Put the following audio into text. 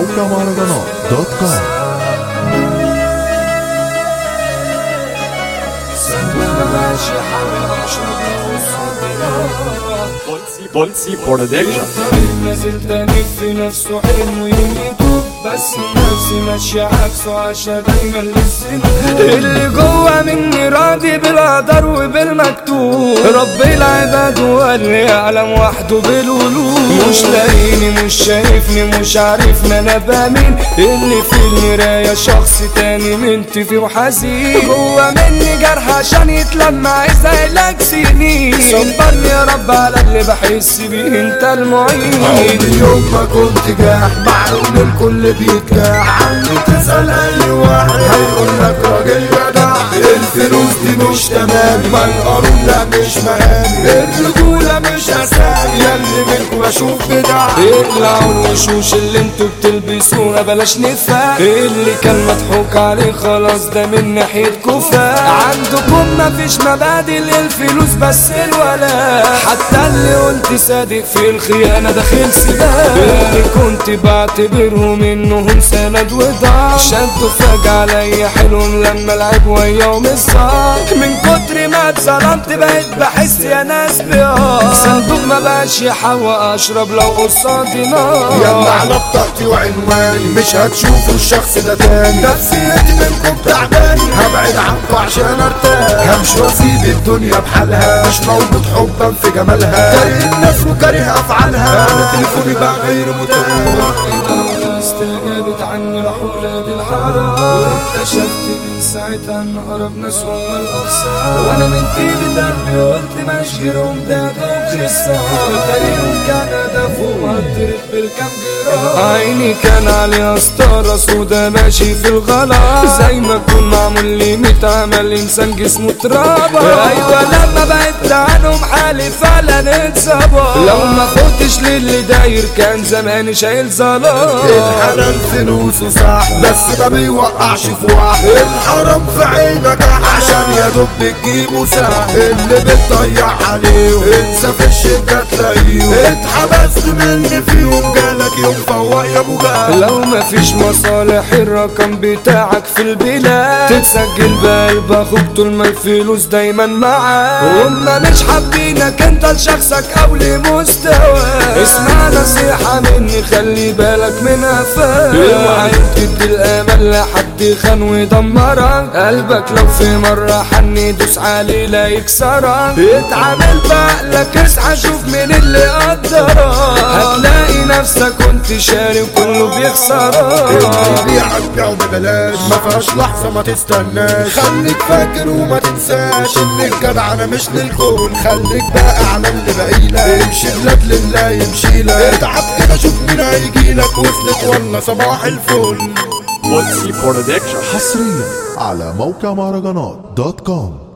موقع مهرجانات دوت كوم. بولسي برودكشن نزلت تاني في نفسه حلم ويميته، بس نفسي ماشية عكسه عشان دايما للسنة اللي جوا مني راضي بالقدر وبالمكتوب. رب العباد هو اللي يعلم وحده بالقلوب. مش لاقيني مش شايفني مش عارفني انا بمين، اللي في المراية شخص تاني منتي فيه وحزين. جوا مني جرح عشان يتلم عايز علاج سنين. صبرني يا رب على اللي بحس بيه انت المعين. عمري يوم ما كنت جاح معلوم الكل بيتجاح عني، تسأل اي واحد هيقول لك راجل جدع. الفلوس دي مش تمام، ما القانون لا مش مهامي، الرجولة مش اسامي، ياللي منكم بشوف بدع. اقلعوا الوشوش اللي انتوا بتلبسوها بلاش نفاق، اللي كان مضحوك عليه خلاص ده من ناحية كفاء. عندكم مفيش مبادئ للفلوس بس الولاء، حتى اللي قلت صادق في الخيانة داخل سباق. اللي كنت بعتبرهم انهم سند وضع، شدوا فجأة عليا حلوهم لما لعب وياهم الصعب. من كتر ما اتظلمت بقيت بحس يا ناس بيار، صندوق ما بقاش يحوق اشرب لو قصادي نار. يلا على بطاقتي وعنواني مش هتشوفوا الشخص ده تاني، نفسيتي منكم تعباني، هبعد عنكم عشان ارتاح. همشي واسيب الدنيا بحالها، مش موجود حبا في جمالها، كاره الناس وكاره افعالها. انا تليفوني بقى غير متاح، استجابت عني رحولة الحرام، واكتشفت من ساعتها ان اقرب ناس هم الاخسار. وانا من طيبة قلبي قلت ماشي غيرهم ده دوب خسار، فريقهم كان هدفه هضرب بالكام جرام. عيني كان عليها ستارة سودا ماشي في الغلا، زي ما كون معمول لي متعمل انسان جسمه ترابة. ايوه لما بعدت عنهم حالي فعلا اتصابة، لو ما فوتش للي داير كان زماني شايل ظلام. الحلال فلوسه صح بس ما بيوقعش في واحد، الحرام في عينك عشان يا دوب بتجيبه ساعة. اللي بتضيع عليهم انسى في الشدة تلاقيهم، اتحبست مني فيهم جالك يوم فوق يا ابو جهل. لو مفيش مصالح الرقم بتاعك في البلاد تتسجل بقلب اخوك طول ما الفلوس دايما معاك. هما مش حابينك انت لشخصك او لمستواك، اسمع نصيحة مني خلي بالك من قفاك. اوعى تدي الامل لحد خان ويدمرك، قلبك لو في مرة حن يدوس عليه لا يكسرك. اتعامل بعقلك اصحى شوف مين اللي قدرك، هتلاقي نفسك كنت شاري وكله بيخسرك. اللي بيعك بيعه ببلاش ما فيهاش لحظة ما تستناش، خليك فاكر وما تنساش ان الجدع انا مش للكون. خليك بقى على اللي باقيلك، امشي بلاد لله يمشيلك، اتعب كده شوف مين هيجيلك، وصلت ولا صباح الفل. بولسي برودكشن حصريا على موقع مهرجانات دوت كوم.